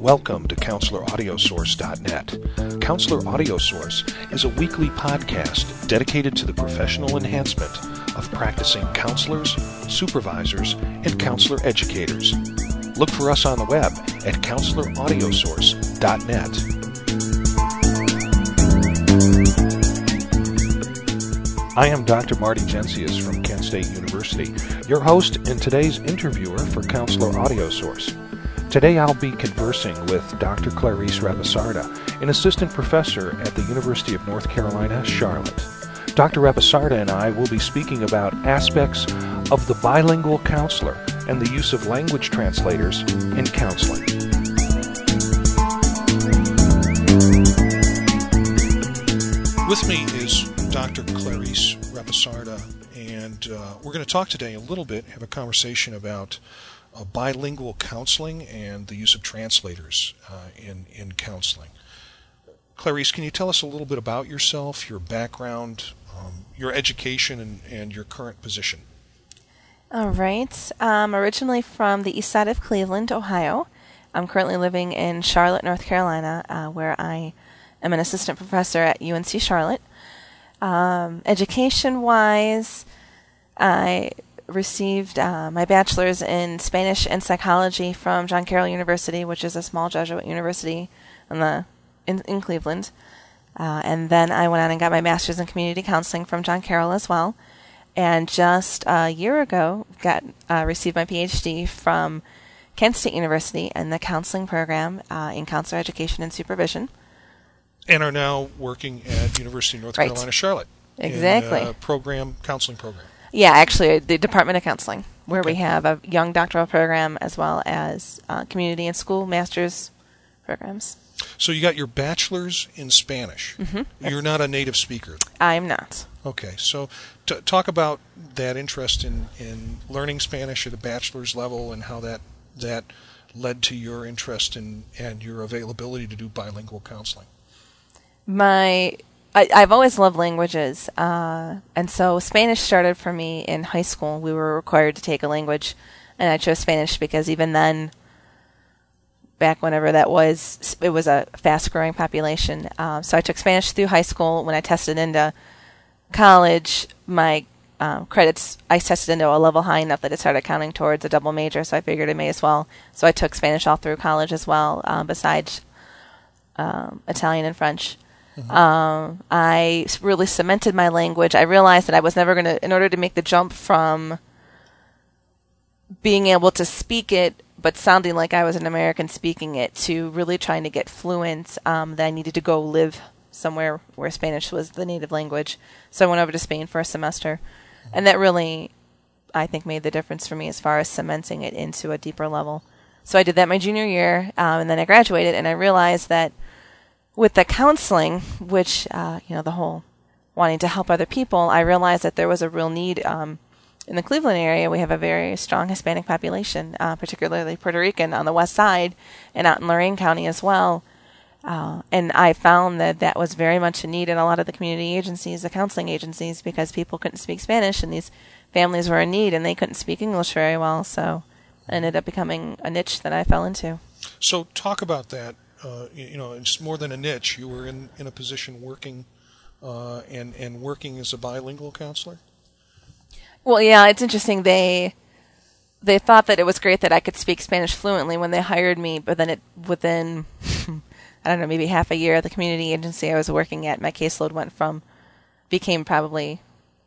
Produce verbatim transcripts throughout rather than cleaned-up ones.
Welcome to Counselor Audio Source dot net. Counselor Audio Source is a weekly podcast dedicated to the professional enhancement of practicing counselors, supervisors, and counselor educators. Look for us on the web at Counselor Audio Source dot net. I am Doctor Marty Jensius from Kent State University, your host and today's interviewer for Counselor Audio Source. Today I'll be conversing with Doctor Clarice Reposarda, an assistant professor at the University of North Carolina, Charlotte. Doctor Reposarda and I will be speaking about aspects of the bilingual counselor and the use of language translators in counseling. With me is Doctor Clarice Reposarda, and uh, we're going to talk today a little bit, have a conversation about uh, bilingual counseling and the use of translators uh, in, in counseling. Clarice, can you tell us a little bit about yourself, your background, um, your education, and, and your current position? All right. I'm originally from the east side of Cleveland, Ohio. I'm currently living in Charlotte, North Carolina, uh, where I am an assistant professor at U N C Charlotte. Um, education-wise, I received uh, my bachelor's in Spanish and psychology from John Carroll University, which is a small Jesuit university in the in, in Cleveland. Uh, and then I went on and got my master's in community counseling from John Carroll as well. And just a year ago, got uh, received my P H D from Kent State University in the counseling program uh, in counselor education and supervision. And are now working at University of North Right. Carolina, Charlotte. Exactly. In a program, counseling program. Yeah, actually, the Department of Counseling, where Okay. we have a young doctoral program as well as uh, community and school master's programs. So you got your bachelor's in Spanish. Mm-hmm. You're not a native speaker. I'm not. Okay, so t- talk about that interest in, in learning Spanish at a bachelor's level and how that that led to your interest in and your availability to do bilingual counseling. My, I, I've always loved languages, uh, and so Spanish started for me in high school. We were required to take a language, and I chose Spanish because even then, back whenever that was, it was a fast-growing population. Um, so I took Spanish through high school. When I tested into college, my um, credits, I tested into a level high enough that it started counting towards a double major, so I figured I may as well. So I took Spanish all through college as well, um, besides um, Italian and French. Mm-hmm. Um, I really cemented my language. I realized that I was never going to, in order to make the jump from being able to speak it but sounding like I was an American speaking it to really trying to get fluent, um, that I needed to go live somewhere where Spanish was the native language. So I went over to Spain for a semester. And that really, I think, made the difference for me as far as cementing it into a deeper level. So I did that my junior year, um, and then I graduated, and I realized that with the counseling, which, uh, you know, the whole wanting to help other people, I realized that there was a real need. Um, in the Cleveland area, we have a very strong Hispanic population, uh, particularly Puerto Rican on the west side and out in Lorain County as well. Uh, and I found that that was very much a need in a lot of the community agencies, the counseling agencies, because people couldn't speak Spanish, and these families were in need, and they couldn't speak English very well. So it ended up becoming a niche that I fell into. So talk about that. Uh, you, you know, it's more than a niche. You were in, in a position working uh, and, and working as a bilingual counselor? Well, yeah, it's interesting. They they thought that it was great that I could speak Spanish fluently when they hired me, but then it within, I don't know, maybe half a year, the community agency I was working at, my caseload went from, became probably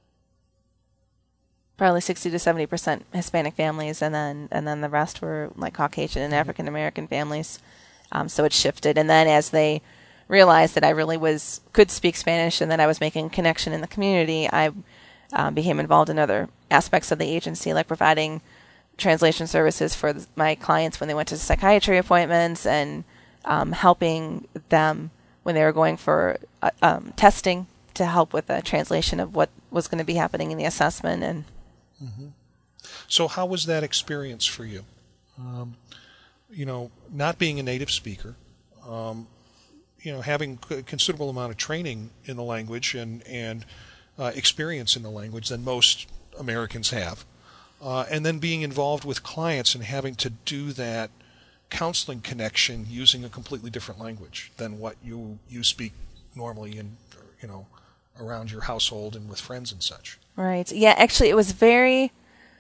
probably sixty to seventy percent Hispanic families, and then and then the rest were like Caucasian and African American families. Um, so it shifted, and then as they realized that I really was could speak Spanish and that I was making a connection in the community, I um, became involved in other aspects of the agency, like providing translation services for th- my clients when they went to psychiatry appointments, and um, helping them when they were going for uh, um, testing to help with the translation of what was going to be happening in the assessment. And mm-hmm. So how was that experience for you? Um, you know, not being a native speaker, um, you know, having a considerable amount of training in the language and, and uh, experience in the language than most Americans have, uh, and then being involved with clients and having to do that counseling connection using a completely different language than what you you speak normally in, you know, around your household and with friends and such. Right. Yeah, actually it was very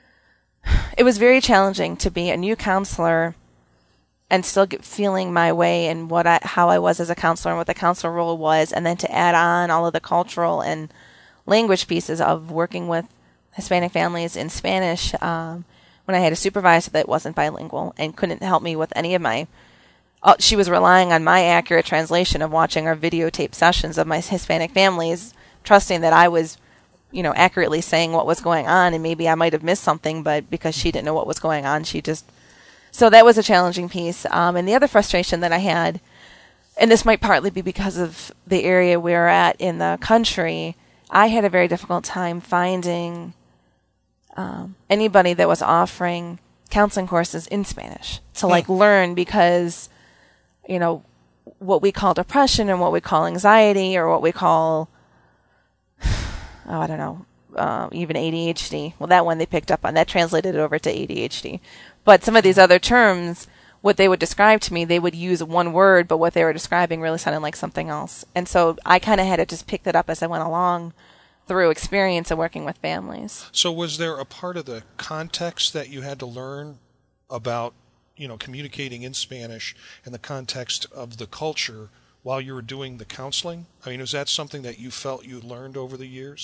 it was very challenging to be a new counselor and still get feeling my way and what I how I was as a counselor and what the counselor role was, and then to add on all of the cultural and language pieces of working with Hispanic families in Spanish, um, when I had a supervisor that wasn't bilingual and couldn't help me with any of my uh, she was relying on my accurate translation of watching our videotape sessions of my Hispanic families, trusting that I was, you know, accurately saying what was going on, and maybe I might have missed something, but because she didn't know what was going on, she just... So that was a challenging piece. Um, and the other frustration that I had, and this might partly be because of the area we're at in the country, I had a very difficult time finding um, anybody that was offering counseling courses in Spanish to, like, hmm. learn, because, you know, what we call depression and what we call anxiety or what we call... oh, I don't know, uh, even A D H D. Well, that one they picked up on. That translated over to A D H D. But some of these other terms, what they would describe to me, they would use one word, but what they were describing really sounded like something else. And so I kind of had to just pick that up as I went along through experience of working with families. So was there a part of the context that you had to learn about, you know, communicating in Spanish and the context of the culture while you were doing the counseling? I mean, is that something that you felt you learned over the years?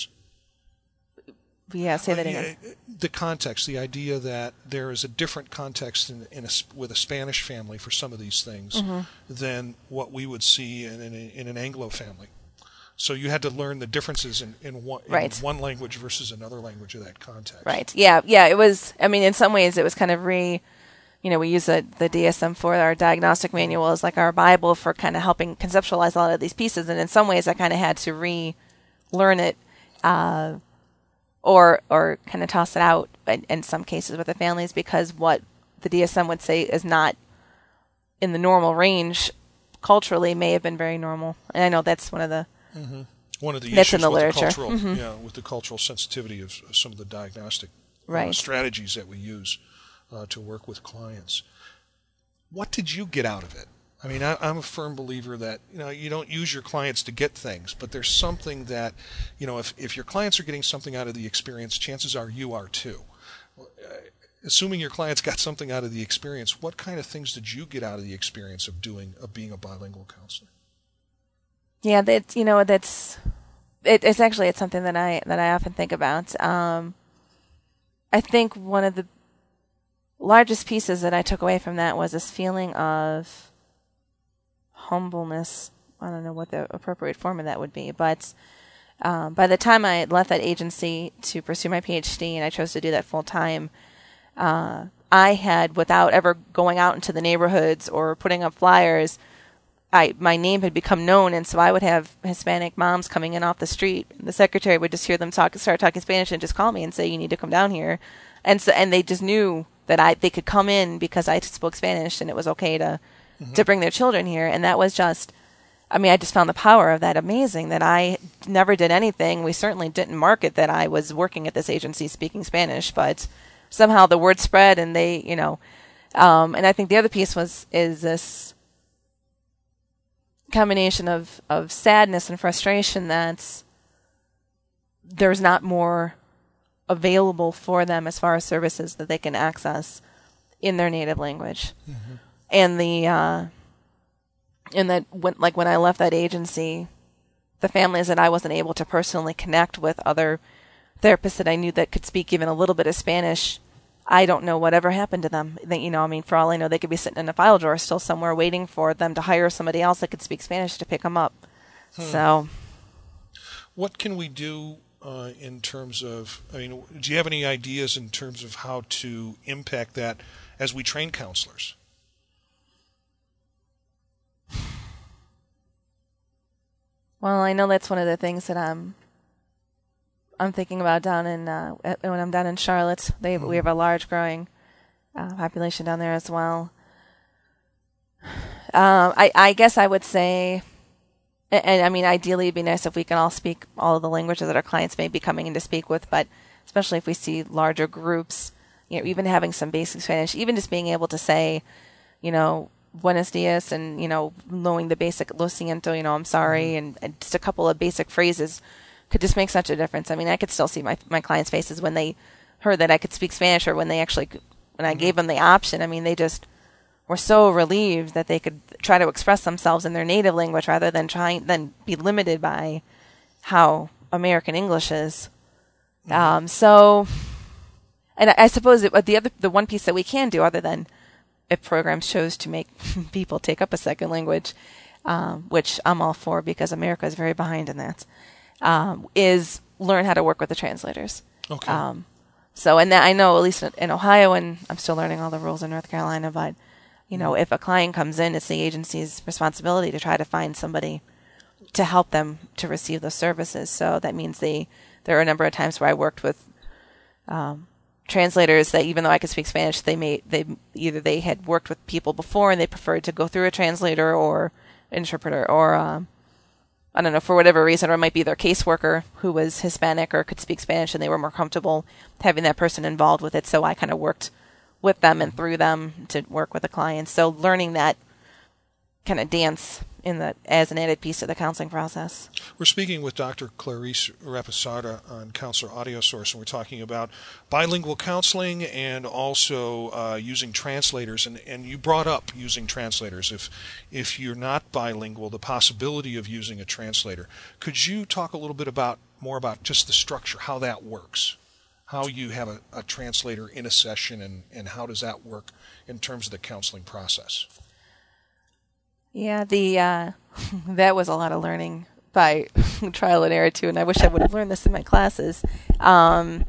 Yeah, say that again. Uh, the context, the idea that there is a different context in, in a, with a Spanish family for some of these things mm-hmm. than what we would see in, in, in an Anglo family. So you had to learn the differences in, in, one, right. in one language versus another language of that context. Right. Yeah. Yeah. It was. I mean, in some ways, it was kind of re. You know, we use the, the D S M four, our diagnostic manual, as like our Bible for kind of helping conceptualize a lot of these pieces. And in some ways, I kind of had to relearn it, uh, or or kind of toss it out in, in some cases with the families, because what the D S M would say is not in the normal range culturally may have been very normal. And I know that's one of the mm-hmm. one of the that's issues in the with literature. the cultural, mm-hmm. yeah, with the cultural sensitivity of, of some of the diagnostic right. uh, strategies that we use uh, to work with clients. What did you get out of it? I mean, I, I'm a firm believer that, you know, you don't use your clients to get things, but there's something that, you know, if, if your clients are getting something out of the experience, chances are you are too. Assuming your clients got something out of the experience, what kind of things did you get out of the experience of doing, of being a bilingual counselor? Yeah, that's, you know, that's, it, it's actually, it's something that I, that I often think about. Um, I think one of the largest pieces that I took away from that was this feeling of humbleness. I don't know what the appropriate form of that would be, but um, by the time I left that agency to pursue my PhD, and I chose to do that full time, uh, I had, without ever going out into the neighborhoods or putting up flyers, I my name had become known, and so I would have Hispanic moms coming in off the street. The secretary would just hear them talk, start talking Spanish, and just call me and say, "You need to come down here," and so and they just knew that I they could come in because I spoke Spanish, and it was okay to. Mm-hmm. to bring their children here. And that was just, I mean, I just found the power of that amazing, that I never did anything. We certainly didn't market that I was working at this agency speaking Spanish, but somehow the word spread, and they, you know, um, and I think the other piece was, is this combination of, of sadness and frustration that there's not more available for them as far as services that they can access in their native language. Mm-hmm. And the, uh, and that when, like when I left that agency, the families that I wasn't able to personally connect with, other therapists that I knew that could speak even a little bit of Spanish, I don't know whatever happened to them. They, you know, I mean, for all I know, they could be sitting in a file drawer still somewhere waiting for them to hire somebody else that could speak Spanish to pick them up. Hmm. So, what can we do uh, in terms of, I mean, do you have any ideas in terms of how to impact that as we train counselors? Well, I know that's one of the things that I'm I'm thinking about down in uh, when I'm down in Charlotte. They mm-hmm. we have a large growing uh, population down there as well. Um, I I guess I would say, and, and I mean, ideally, it'd be nice if we can all speak all of the languages that our clients may be coming in to speak with. But especially if we see larger groups, you know, even having some basic Spanish, even just being able to say, you know, buenos dias, and, you know, knowing the basic lo siento, you know, I'm sorry, mm-hmm. and, and just a couple of basic phrases could just make such a difference. I mean, I could still see my my clients' faces when they heard that I could speak Spanish, or when they actually, when I mm-hmm. gave them the option. I mean, they just were so relieved that they could try to express themselves in their native language rather than trying, than be limited by how American English is. Mm-hmm. Um, so, and I, I suppose it, the other, the one piece that we can do, other than if programs chose to make people take up a second language, um, which I'm all for because America is very behind in that, um, is learn how to work with the translators. Okay. Um, so, and that I know, at least in Ohio, and I'm still learning all the rules in North Carolina, but, you know, if a client comes in, it's the agency's responsibility to try to find somebody to help them to receive those services. So that means they, there are a number of times where I worked with, um, translators that even though I could speak Spanish, they may, they, either they had worked with people before and they preferred to go through a translator or interpreter, or, um, I don't know, for whatever reason, or it might be their caseworker who was Hispanic or could speak Spanish and they were more comfortable having that person involved with it. So I kind of worked with them and through them to work with the clients. So learning that kind of dance in the as an added piece of the counseling process. We're speaking with Doctor Clarice Reposada on Counselor Audio Source, and we're talking about bilingual counseling and also uh, using translators. And, and you brought up using translators. If if you're not bilingual, the possibility of using a translator. Could you talk a little bit about more about just the structure, how that works? How you have a, a translator in a session, and, and how does that work in terms of the counseling process? Yeah, the uh, that was a lot of learning by trial and error too, and I wish I would have learned this in my classes. Um,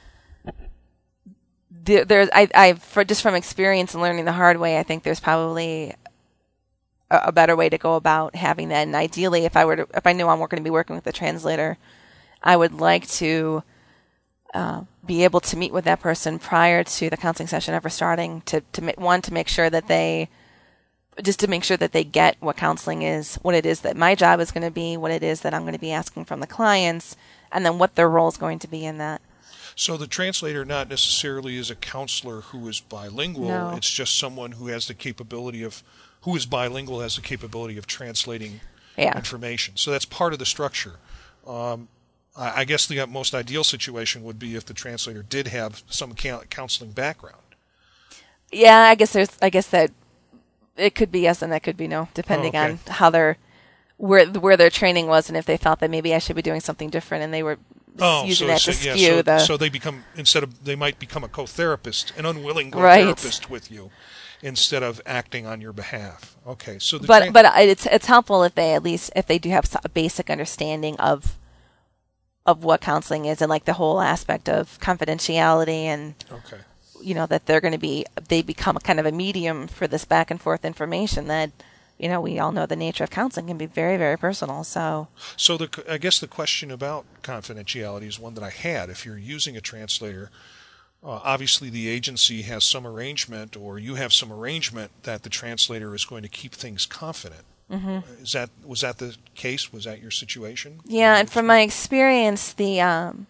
there, there's, I, I, for just from experience and learning the hard way, I think there's probably a, a better way to go about having that. And ideally, if I were to, if I knew I'm going to be working with a translator, I would like to. Uh, be able to meet with that person prior to the counseling session ever starting, to, to one, to make sure that they, just to make sure that they get what counseling is, what it is that my job is going to be, what it is that I'm going to be asking from the clients, and then what their role is going to be in that. So the translator not necessarily is a counselor who is bilingual. No. It's just someone who has the capability of, who is bilingual, has the capability of translating yeah. information. So that's part of the structure. Um, I guess the most ideal situation would be if the translator did have some counseling background. Yeah, I guess there's. I guess that it could be yes and that could be no, depending oh, okay. on how their where where their training was, and if they felt that maybe I should be doing something different, and they were oh, using so, that so, to yeah, skew so, the. So they become instead of they might become a co-therapist, an unwilling right. co-therapist with you, instead of acting on your behalf. Okay, so the but tra- but it's it's helpful if they at least if they do have a basic understanding of. of what counseling is, and like the whole aspect of confidentiality, and okay. you know, that they're going to be, they become a kind of a medium for this back and forth information that, you know, we all know the nature of counseling can be very, very personal. So, so the, I guess the question about confidentiality is one that I had. If you're using a translator, uh, obviously the agency has some arrangement, or you have some arrangement that the translator is going to keep things confident. Mm-hmm. Is that was that the case? Was that your situation? Yeah, and from my experience, the um,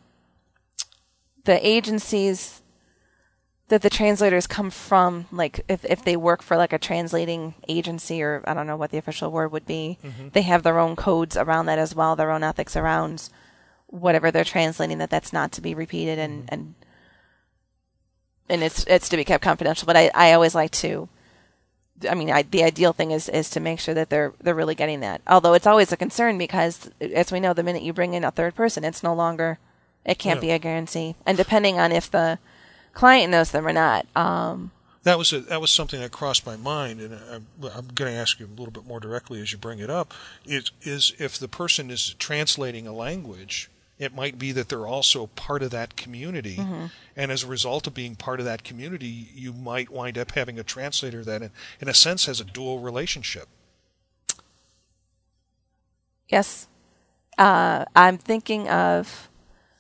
the agencies that the translators come from, like if if they work for like a translating agency, or I don't know what the official word would be, mm-hmm. they have their own codes around that as well, their own ethics around whatever they're translating, that that's not to be repeated, and mm-hmm. and and it's it's to be kept confidential. But I, I always like to. I mean, I, the ideal thing is, is to make sure that they're they're really getting that. Although it's always a concern because, as we know, the minute you bring in a third person, it's no longer, it can't yeah. be a guarantee. And depending on if the client knows them or not. Um, that was a, that was something that crossed my mind, and I'm, I'm going to ask you a little bit more directly as you bring it up. Is is if the person is translating a language, it might be that they're also part of that community, mm-hmm. and as a result of being part of that community, you might wind up having a translator that, in, in a sense, has a dual relationship. Yes. Uh, I'm thinking of,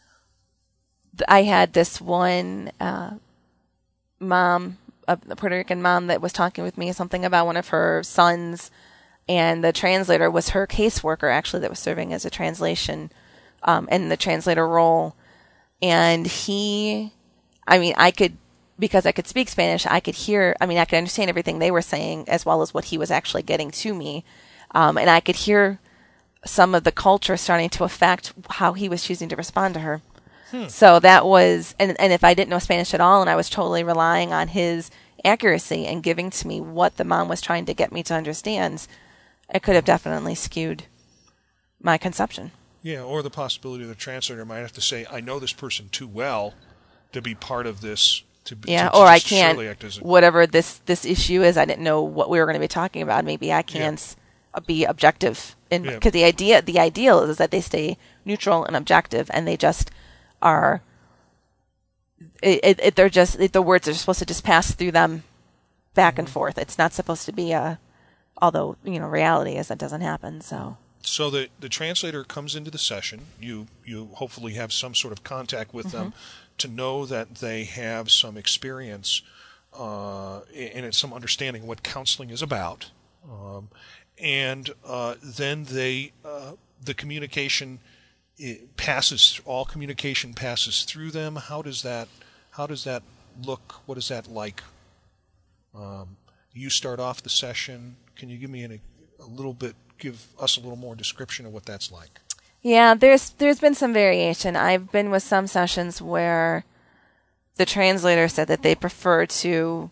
I had this one uh, mom, a Puerto Rican mom, that was talking with me something about one of her sons, and the translator was her caseworker, actually, that was serving as a translation Um, in the translator role. And he, I mean, I could because I could speak Spanish, I could hear, I mean, I could understand everything they were saying as well as what he was actually getting to me. Um, and I could hear some of the culture starting to affect how he was choosing to respond to her. Hmm. So that was, and, and if I didn't know Spanish at all and I was totally relying on his accuracy and giving to me what the mom was trying to get me to understand, it could have definitely skewed my conception. Yeah, or the possibility the translator might have to say, I know this person too well to be part of this. To, yeah, to, or to I can't, act as a, whatever this, this issue is, I didn't know what we were going to be talking about. Maybe I can't yeah. be objective. Because yeah. the idea, the ideal is that they stay neutral and objective, and they just are, it, it, it, they're just, it, the words are supposed to just pass through them back mm-hmm. and forth. It's not supposed to be a, although, you know, reality is that doesn't happen, so. So the, the translator comes into the session. You you hopefully have some sort of contact with mm-hmm. them to know that they have some experience uh, and it's some understanding of what counseling is about. Um, and uh, then they uh, the communication it passes all communication passes through them. How does that how does that look? What is that like? Um, you start off the session. Can you give me an, a little bit? Give us a little more description of what that's like. Yeah, there's there's been some variation. I've been with some sessions where the translator said that they prefer to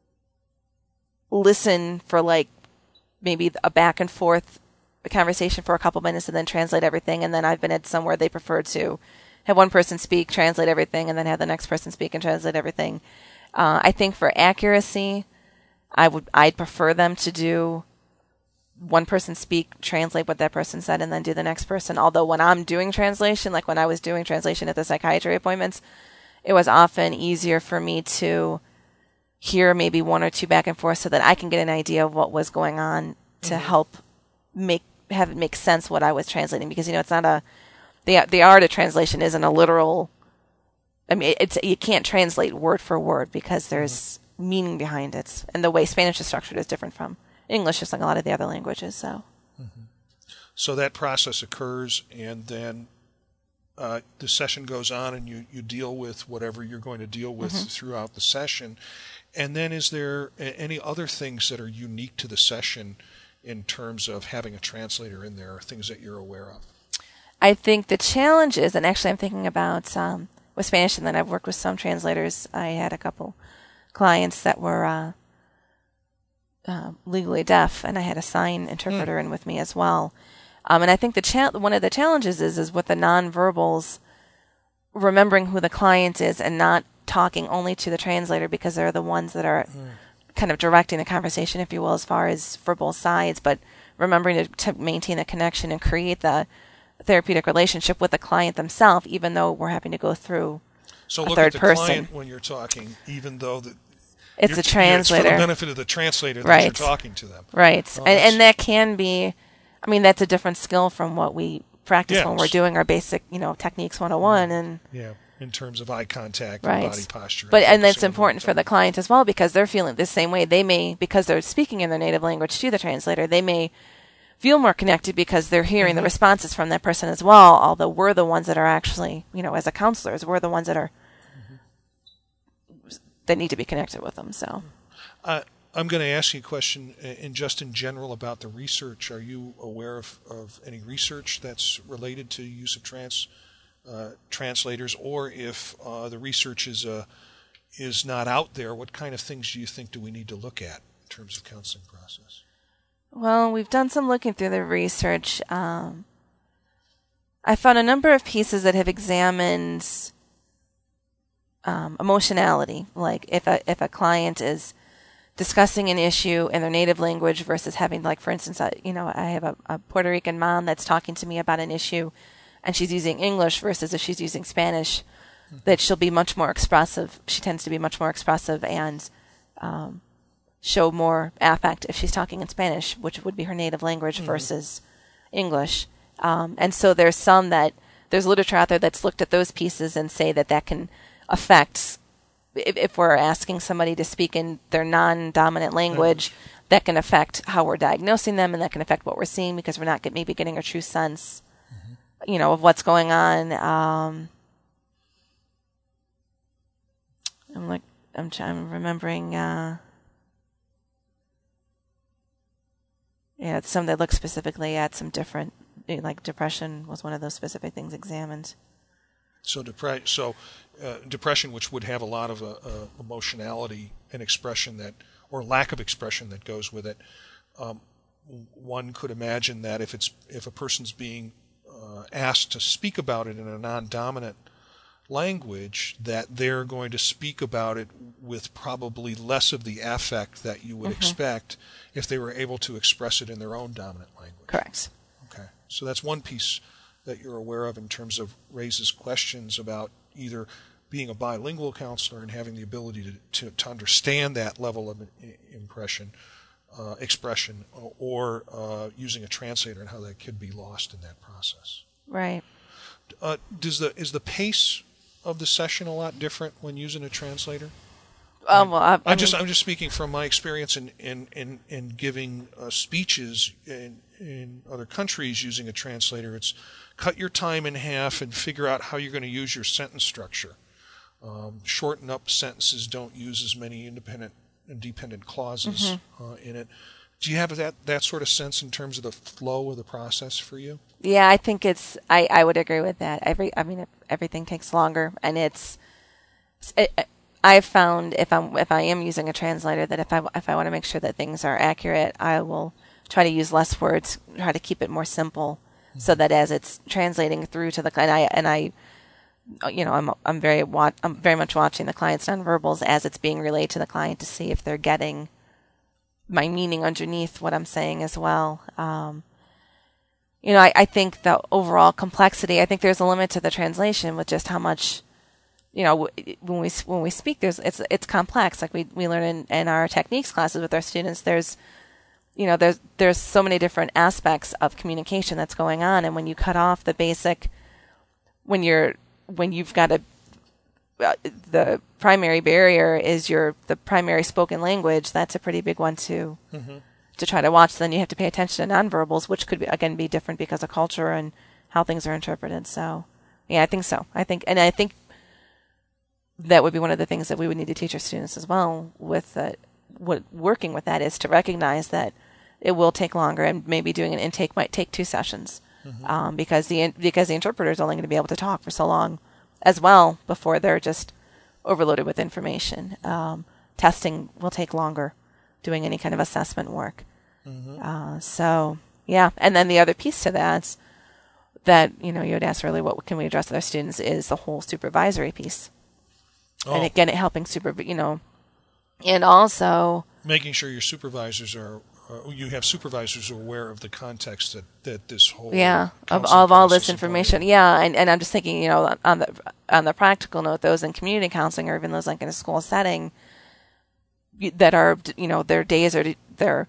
listen for like maybe a back and forth conversation for a couple minutes and then translate everything. And then I've been at some where they prefer to have one person speak, translate everything, and then have the next person speak and translate everything. Uh, I think for accuracy, I would I'd prefer them to do one person speak, translate what that person said, and then do the next person. Although when I'm doing translation, like when I was doing translation at the psychiatry appointments, it was often easier for me to hear maybe one or two back and forth so that I can get an idea of what was going on to mm-hmm. help make have it make sense what I was translating. Because, you know, it's not a, the the art of translation isn't a literal, I mean, it's you can't translate word for word because there's mm-hmm. meaning behind it. And the way Spanish is structured is different from English, just like a lot of the other languages. So, mm-hmm. so that process occurs, and then uh, the session goes on, and you, you deal with whatever you're going to deal with mm-hmm. throughout the session. And then, is there any other things that are unique to the session in terms of having a translator in there, or things that you're aware of? I think the challenge is, and actually, I'm thinking about um, with Spanish, and then I've worked with some translators. I had a couple clients that were. Uh, Uh, legally deaf, and I had a sign interpreter mm. in with me as well. Um, and I think the cha- one of the challenges is is with the nonverbals, remembering who the client is and not talking only to the translator because they're the ones that are mm. kind of directing the conversation, if you will, as far as for both sides, but remembering to, to maintain the connection and create the therapeutic relationship with the client themselves, even though we're having to go through so a look third at the person. Client when you're talking, even though the It's you're, a translator. It's for the benefit of the translator that right. you're talking to them. Right. Oh, and, and that can be, I mean, that's a different skill from what we practice yes. when we're doing our basic, you know, techniques one oh one. And yeah, in terms of eye contact right. and body posture. But and, and that's important for the client as well because they're feeling the same way. They may, because they're speaking in their native language to the translator, they may feel more connected because they're hearing mm-hmm. the responses from that person as well, although we're the ones that are actually, you know, as a counselors, we're the ones that are, mm-hmm. that need to be connected with them, so. Uh, I'm going to ask you a question in just in general about the research. Are you aware of, of any research that's related to use of trans uh, translators, or if uh, the research is uh, is not out there, what kind of things do you think do we need to look at in terms of counseling process? Well, we've done some looking through the research. Um, I found a number of pieces that have examined um, emotionality, like if a if a client is discussing an issue in their native language versus having, like, for instance, I, you know, I have a, a Puerto Rican mom that's talking to me about an issue and she's using English versus if she's using Spanish, mm-hmm. that she'll be much more expressive. She tends to be much more expressive and um, show more affect if she's talking in Spanish, which would be her native language, mm-hmm. versus English. Um, and so there's some that, there's literature out there that's looked at those pieces and say that that can affect If, if we're asking somebody to speak in their non-dominant language, mm-hmm. that can affect how we're diagnosing them, and that can affect what we're seeing because we're not get, maybe getting a true sense, mm-hmm. you know, of what's going on. Um, I'm like I'm, I'm remembering. Uh, yeah, some that look specifically at some different, like depression was one of those specific things examined. So, depre- so uh, depression, which would have a lot of uh, uh, emotionality and expression that, or lack of expression that goes with it. Um, one could imagine that if it's if a person's being uh, asked to speak about it in a non-dominant language, that they're going to speak about it with probably less of the affect that you would mm-hmm. expect if they were able to express it in their own dominant language. Correct. Okay, so that's one piece that you're aware of in terms of raises questions about either being a bilingual counselor and having the ability to, to, to understand that level of impression, uh, expression, or uh, using a translator and how that could be lost in that process. Right. Uh, does the is the pace of the session a lot different when using a translator? Oh, well, I, I I'm just mean, I'm just speaking from my experience in in in, in giving uh, speeches in in other countries using a translator. It's cut your time in half and figure out how you're going to use your sentence structure. Um, shorten up sentences. Don't use as many independent and dependent clauses mm-hmm. uh, in it. Do you have that, that sort of sense in terms of the flow of the process for you? Yeah, I think it's. I, I would agree with that. Every I mean, everything takes longer, and it's. It, I've found if I'm if I am using a translator that if I if I want to make sure that things are accurate, I will try to use less words, try to keep it more simple, mm-hmm. so that as it's translating through to the client, I, and I, you know, I'm I'm very wa- I'm very much watching the client's nonverbals as it's being relayed to the client to see if they're getting my meaning underneath what I'm saying as well. Um, you know, I, I think the overall complexity. I think there's a limit to the translation with just how much. You know, when we when we speak, there's it's it's complex. Like we, we learn in, in our techniques classes with our students. There's, you know, there's there's so many different aspects of communication that's going on, and when you cut off the basic, when you're when you've got a uh, the primary barrier is your the primary spoken language. That's a pretty big one to mm-hmm. to try to watch. Then you have to pay attention to nonverbals, which could be, again be different because of culture and how things are interpreted. So, yeah, I think so. I think, and I think. That would be one of the things that we would need to teach our students as well with uh, what working with that is to recognize that it will take longer and maybe doing an intake might take two sessions mm-hmm. um, because the because the interpreter is only going to be able to talk for so long as well before they're just overloaded with information. Um, testing will take longer, doing any kind of assessment work. Mm-hmm. Uh, so, yeah. And then the other piece to that that, you know, you had asked earlier, what can we address with our students is the whole supervisory piece. Oh. And again, it helping super, you know, and also making sure your supervisors are, uh, you have supervisors who are aware of the context that, that this whole yeah of, of all this information. Yeah, and, and I'm just thinking, you know, on the on the practical note, those in community counseling or even those like in a school setting that are, you know, their days are their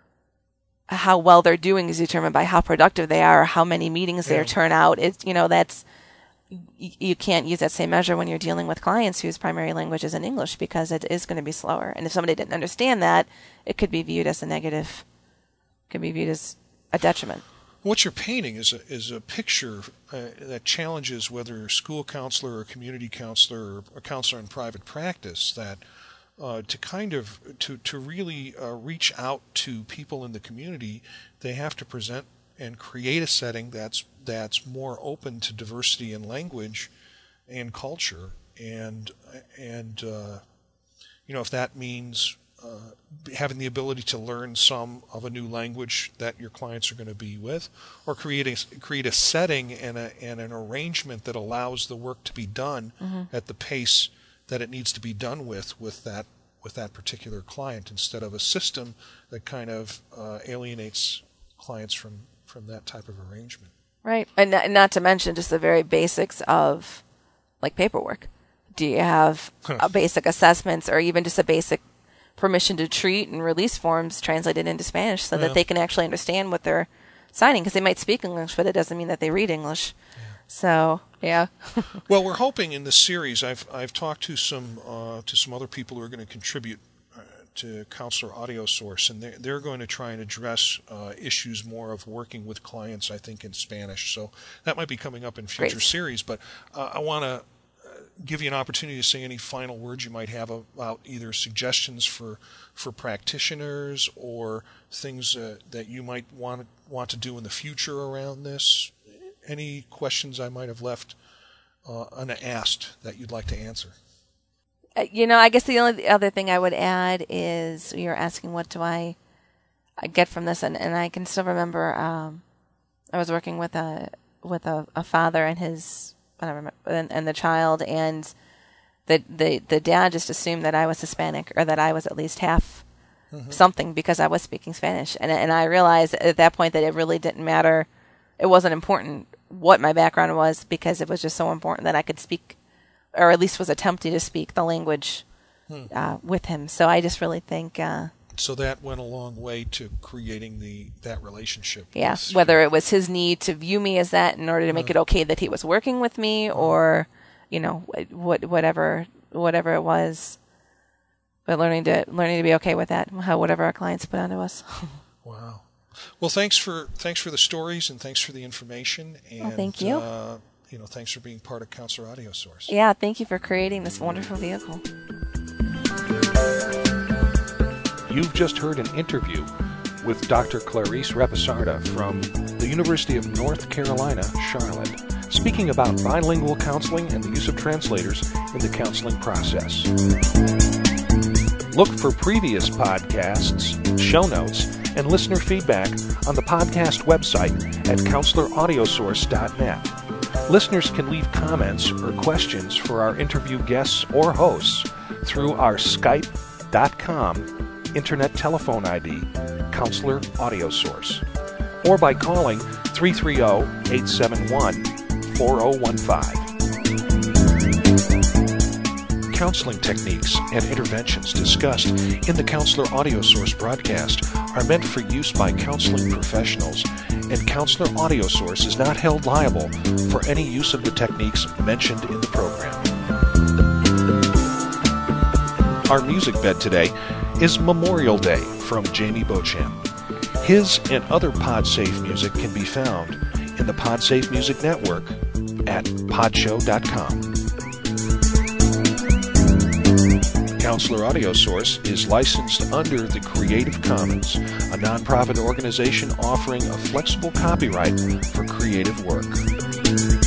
how well they're doing is determined by how productive they are, or how many meetings yeah. they turn out. It's, you know, that's. You can't use that same measure when you're dealing with clients whose primary language is in English because it is going to be slower. And if somebody didn't understand that, it could be viewed as a negative, could be viewed as a detriment. What you're painting is a, is a picture uh, that challenges whether a school counselor or community counselor or a counselor in private practice that uh, to kind of, to, to really uh, reach out to people in the community, they have to present and create a setting that's that's more open to diversity in language and culture, and and uh, you know, if that means uh, having the ability to learn some of a new language that your clients are going to be with, or create a create a setting and a and an arrangement that allows the work to be done mm-hmm. at the pace that it needs to be done with with that with that particular client, instead of a system that kind of uh, alienates clients from. from that type of arrangement. Right. And not, not to mention just the very basics of like paperwork. Do you have a basic assessments or even just a basic permission to treat and release forms translated into Spanish so yeah. that they can actually understand what they're signing? Because they might speak English, but it doesn't mean that they read English. Yeah. So, yeah. Well, we're hoping in this series, I've I've talked to some uh, to some other people who are going to contribute to Counselor Audio Source, and they're, they're going to try and address uh, issues more of working with clients, I think, in Spanish. So that might be coming up in future Great. series, but uh, I want to uh, give you an opportunity to say any final words you might have about either suggestions for for practitioners or things uh, that you might want want to do in the future around this. Any questions I might have left uh, unasked that you'd like to answer? Uh, you know, I guess the only other thing I would add is you're asking what do I, I get from this, and, and I can still remember um, I was working with a with a, a father and his I don't remember and, and the child, and the, the the dad just assumed that I was Hispanic or that I was at least half mm-hmm. something because I was speaking Spanish, and and I realized at that point that it really didn't matter, it wasn't important what my background was because it was just so important that I could speak, or at least was attempting to speak the language hmm. uh, with him. So I just really think. Uh, so that went a long way to creating the that relationship. Yeah, whether it was his need to view me as that in order to make uh, it okay that he was working with me, uh, or you know, what whatever whatever it was, but learning to learning to be okay with that, how whatever our clients put onto us. Wow. Well, thanks for thanks for the stories and thanks for the information. And, well, thank you. Uh, you know, thanks for being part of Counselor Audio Source. Yeah, thank you for creating this wonderful vehicle. You've just heard an interview with Doctor Clarice Reposarda from the University of North Carolina, Charlotte, speaking about bilingual counseling and the use of translators in the counseling process. Look for previous podcasts, show notes, and listener feedback on the podcast website at counselor audio source dot net. Listeners can leave comments or questions for our interview guests or hosts through our skype dot com internet telephone I D, Counselor Audio Source, or by calling three three zero, eight seven one, four zero one five. Counseling techniques and interventions discussed in the Counselor Audio Source broadcast are meant for use by counseling professionals, and Counselor Audio Source is not held liable for any use of the techniques mentioned in the program. Our music bed today is Memorial Day from Jamie Beauchamp. His and other PodSafe music can be found in the PodSafe Music Network at podshow dot com. Counselor Audio Source is licensed under the Creative Commons, a nonprofit organization offering a flexible copyright for creative work.